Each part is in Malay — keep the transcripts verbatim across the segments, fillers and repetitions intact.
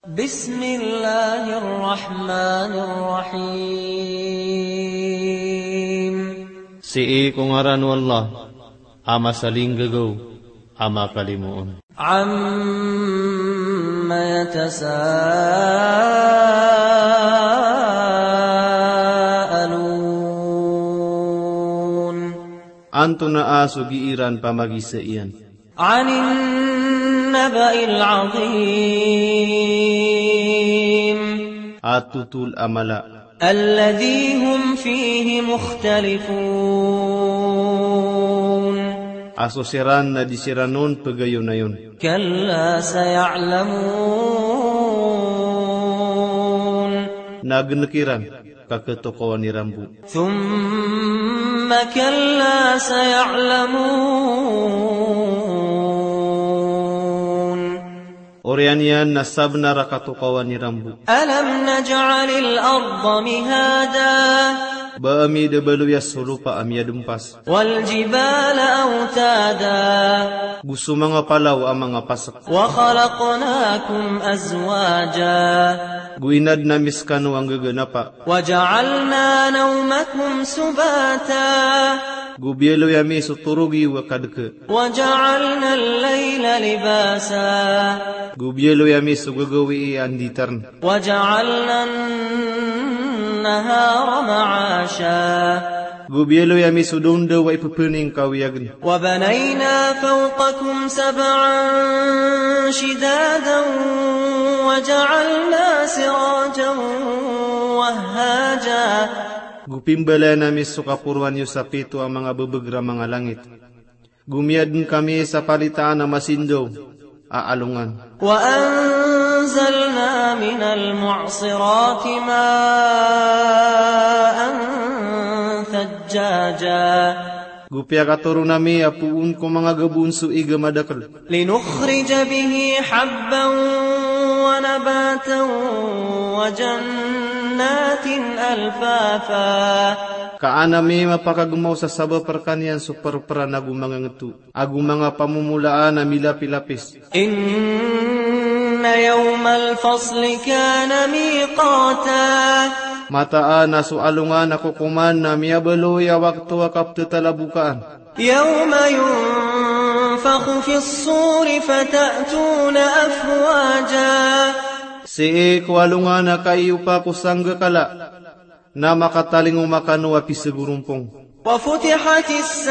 Bismillahirrahmanirrahim. Sii kung ngaran wallah, ama saling gagaw, ama kalimuon. Amma yatasaalun. Anto na aso giiran pamagisaian. Anin naba'il azim. Atutul amala. Alladhi hum fihi mukhtalifun. Asosiran na disiranon pagayon na yun. Kalla saya'lamun. Nagnakiran kakatokawan ni Rambu. Thumma kalla saya'lamun. Orian yan nasab na rakatokawan ni Rambu. Alam naj'alil arda mihada. Baami de baluya sulupa amya dumpas. Wal jibala awtada. Gusto mga palaw ang mga pasak. Wa khalaqnakum azwaja. Guinad na miskano ang gaganapa. Wa ja'alna nawmakum subata. Gubielo yami suturugi wa kadke. Wa ja'alna al-layla libasa. Gubielo yami sugagawi anditarn. Wa ja'alna an-nahara ma'asha. Gubielo yami sudunda wa ipupuning kawiyagan. Wa banayna fawqakum sab'an shidadan. Wa ja'alna sirajan wahhaja. Gupimbala nami sukapurwan yu sa pito ang mga bebegra mga langit. Gumiadin kami sa palitaan na masindaw, aalungan. Wa anzalna minal mu'sirati ma'an thajjaja. Gupia katuro nami apuun ko mga gabunso iga madakal. Linukhrija bihi habban wa nabatan wa jannatin alfafa. Kaanami mapakagumaw sa saba perkanian super-pera na gumangangetu. Agu mga pamumulaan na milapilapis. Inna yawmal fasli kana miqata. Mataan na sualungan ako kuman na miyabaloya waktu wakapte talabukaan. Yawma yunfakhu fis suri fatatuna afwaja. Si kualungan na kayo pa kusangga kala na makataling umakano api segurumpong. Wa futihatis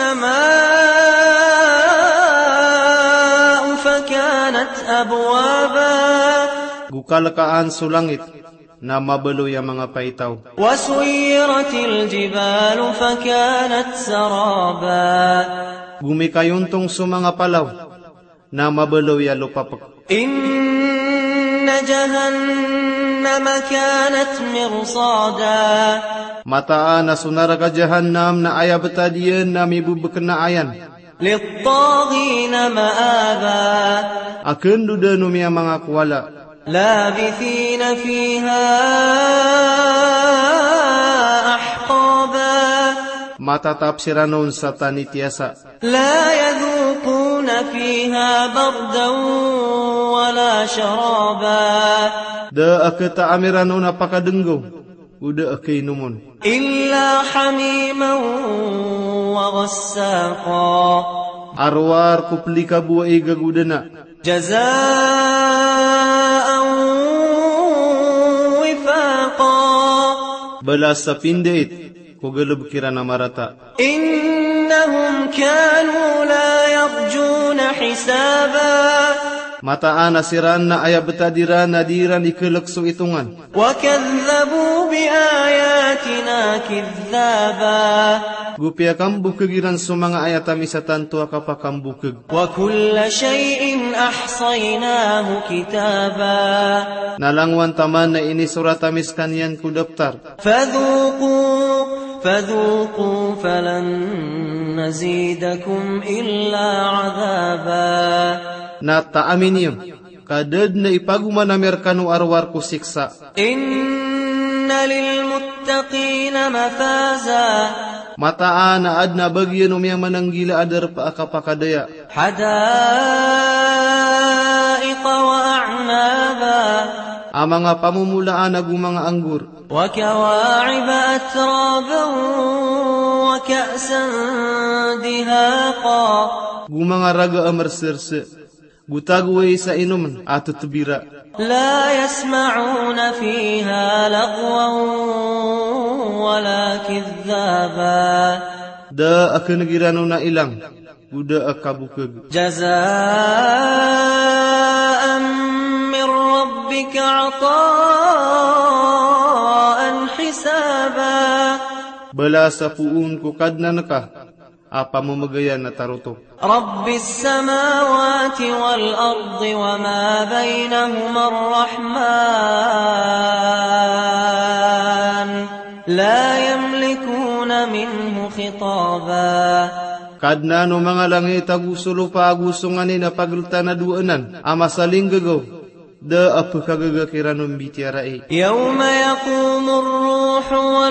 samaa'u fakanat abwaba. Gukalakaan sulangit na mabaloy ang mga paitaw. Wa suyiratil jibalu fakanat saraba. Gumikayuntong sa mga palaw na mabaloy ang lupapak. Inna jahannama kanat mirsada. Mataan na sunara ka jahannam na ayabata diyan na may bubakan na ayan. Littagina ma'aba. Akan duda numi ang mga kuwala. Labithina fiha ahqaba. Matatapsiranon sa tanitiasa. La yadhukuna fiha bardan wala sharaba. Da akata amiranon apakadenggo. Uda akay numon. Illa hamiman wa ghassaqa. Arwar kuplika buwa igagudana. Jazaan wifaqa. Balas sa pindait, kugalub kira na marata. Innahum kanu la yarjuna hisaba. Mataan na siran na ayabata diran na diran ikalakso itungan. Wa kadhabu bi ayatina kidhaba. Gupia kambukag sa mga ayatami sa tanto akapakambukag. Wa kulla shay'in ahsaynahu kitaba. Nalangwan taman na inisuratamis kanyan ku daftar. Fadhuqu fadhuqu falan nazidakum illa adhaba. Na taamin niyo, kadad na ipaguman na merkano arwar ko siksa. Inna lilmuttaqina mafaza. Mataan na ad na bagyan umiyang mananggila adar pa akapakadaya. Hadaiqa wa a'naba. ang mga pamumulaan agu mga anggur, وكواعب أترابا وكأسا دهاقا gu mga raga amarserse, gutagway sa inuman at tutubira. لا يسمعون فيها لغوا ولا كذابا Da akan nagirano na ilang, guda akabukag. جزاء من ربك عطاء حسابا Bala sa puun ko kadna naka, apa mamagayan na taruto. رب السماوات والأرض وما بينهما الرحمن لا يملكون منه خطابا Kadna no mga langit agusulo pa agusunganin na paglta na duanan, ama saling gagaw, da apa kagagakiranon bitiarai. يوم يقوم الروح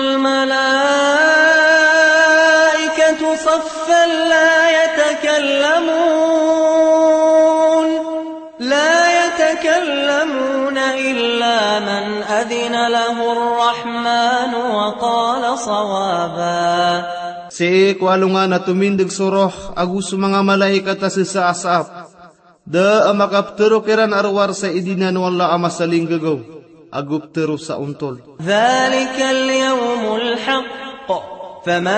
والملائكة صفا لا يتكلمون لا يتكلمون إلا من أذن له الرحمن وقال صوابا Si kwalunga na tumindig soroh aguso mga malaikat na sisaasap, da amakaptero kiran arwar sa idinan wala ama saling gagaw, aguptero sa untol. ذلك اليوم الحق فمن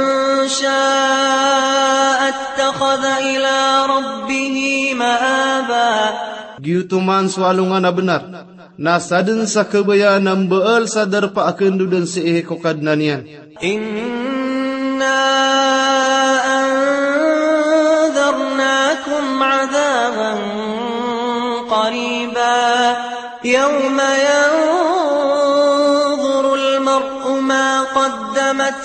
شاء اتخذ إلى ربه مآبا Giyutuman swalunga na benar, nasadin sa kabayaan ng baal sadar pa akan dudan si eheko kadnanian. إنا أنذرناكم عذابا قريبا يوم ينظر المرء ما قدمت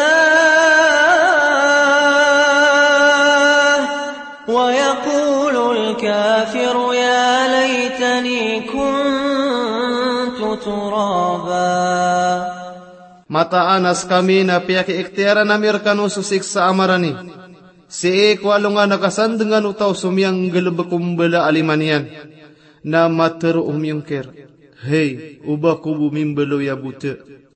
يداه ويقول الكافر يا ليتني كنت ترابا Mataanas kami na piyaki iktera na mirkano susik sa amarani. Si ekwalo nga nakasandengan utaw sumiyang galabakumbala alimanian. Na matero umyungker. Hey, uba ko bumimbalo ya buta.